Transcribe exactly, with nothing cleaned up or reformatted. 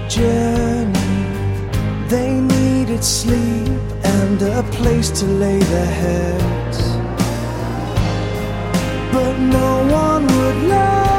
journey. They needed sleep and a place to lay their heads, but no one would love